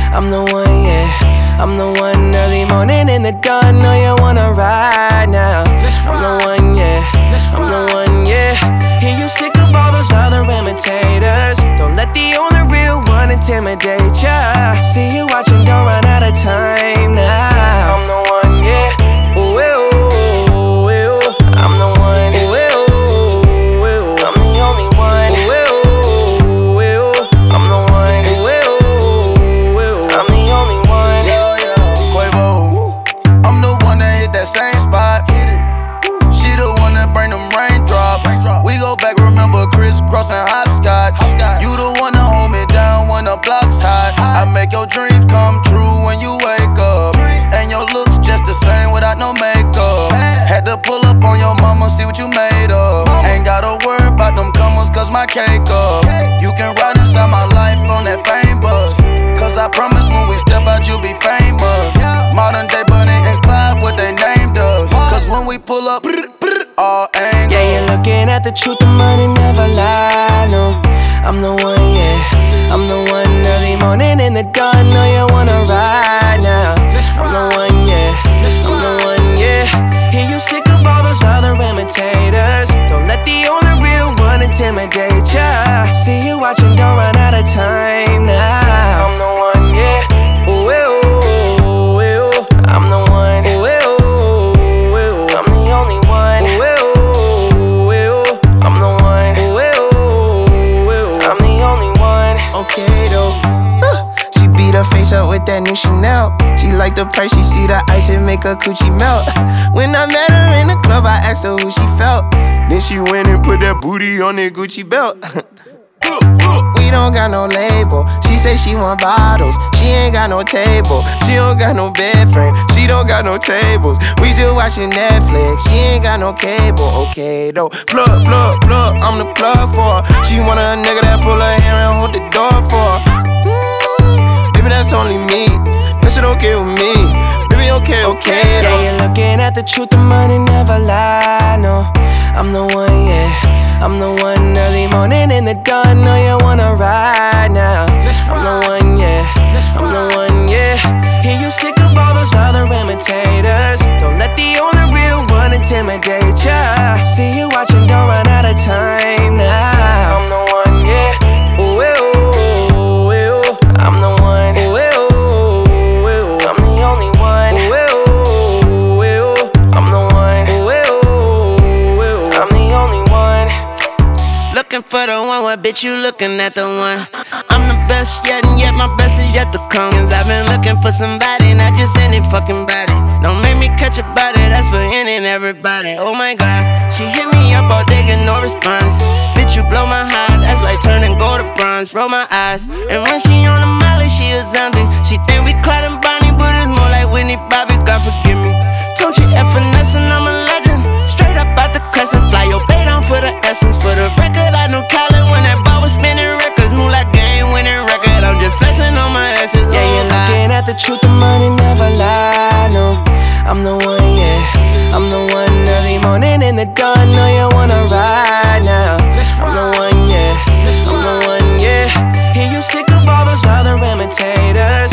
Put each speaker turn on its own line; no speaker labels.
I'm the one, yeah. I'm the one early morning in the dawn. Know you wanna ride now. I'm the one, yeah. I'm the one, yeah. Hear you sick of all those other imitators. Don't let the only real one intimidate ya. See you watching, don't run out of time now. I'm the one, yeah. Ooh, ooh, ooh. I'm the one, ooh, ooh, ooh. I'm the only one, ooh, ooh, ooh. I'm the one, ooh, ooh, ooh. I'm the only one.
Quavo, I'm the one that hit that same spot. She the one that bring them raindrops. We go back, remember crisscross and hopscotch. You the one that hold me down when the block's hot. I make your dreams come true when you wake up. And your looks just the same without no makeup. Had to pull up on your mama, see what you made of. Ain't gotta worry about them comers, cause my cake up. You can ride inside my life on that fame bus. Cause I promise when we step out, you'll be famous. Modern day Bonnie and Clyde, what they named us. Cause when we pull up, all angles.
Yeah, you're looking at the truth, the money never lie, no. I'm the one, yeah. I'm the one early morning in the dawn. Know you wanna ride now. I'm the one, yeah. I'm the one, yeah. Hear you sick of all those other imitators. Don't let the only real one intimidate ya. See you watching, don't run out of time now. I'm the one, yeah. Ooh, ooh, ooh. I'm the one, ooh, ooh, ooh. I'm the only one, ooh, ooh, ooh. I'm the one, ooh, ooh, ooh. I'm the only one.
Okay though. She beat her face up with that new Chanel. She like the price, she see the ice and make her coochie melt. When I met her in the club, I asked her who she felt. Then she went and put that booty on that Gucci belt. We don't got no label. She say she want bottles. She ain't got no table. She don't got no bed frame. She don't got no tables. We just watching Netflix. She ain't got no cable. Okay though. Plug, plug, plug. I'm the plug for her. She want a nigga that pull her hair and hold the door for her. Baby, that's only me. That shit okay with me. Baby, okay, okay though.
Yeah, you're looking at the truth, the money never lie, no. I'm the one, yeah. I'm the one early morning in the dawn. Know you wanna ride now. I'm the one, yeah. I'm the one, yeah. Hear you sick of all those other imitators. Don't let the only real one intimidate ya. See you watching, don't run out of time now. I'm the one, yeah. Ooh, ooh, ooh. I'm the one, ooh, ooh, ooh. I'm the only one, ooh, ooh, ooh. I'm the one, ooh, ooh, ooh. I'm the only one.
Looking for the one, what bitch you looking at the one? I'm the best yet, and yet my best is yet to come. Cause I've been looking for somebody, not just any fucking body. Don't make me catch a body, that's for any and everybody. Oh my god, she hit me up all day, get no response. Bitch, you blow my heart, that's like turning gold to bronze. Roll my eyes, and when she on the molly, she a zombie. She think we Clyde and Bonnie, but it's more like Whitney Bobby, God forgive me. Don't you F finesse and I'm a legend. Straight up out the crescent, fly your bait on for the essence. For the record, I know Colin when that ball was spinning records. Move like game winning record, I'm just flexing on my essence.
Yeah, you're looking at the truth, the money never lie, no. I'm the one, yeah. I'm the one early morning in the dawn. Know you wanna ride now. I'm the one, yeah. I'm the one, yeah. Hear you sick of all those other imitators.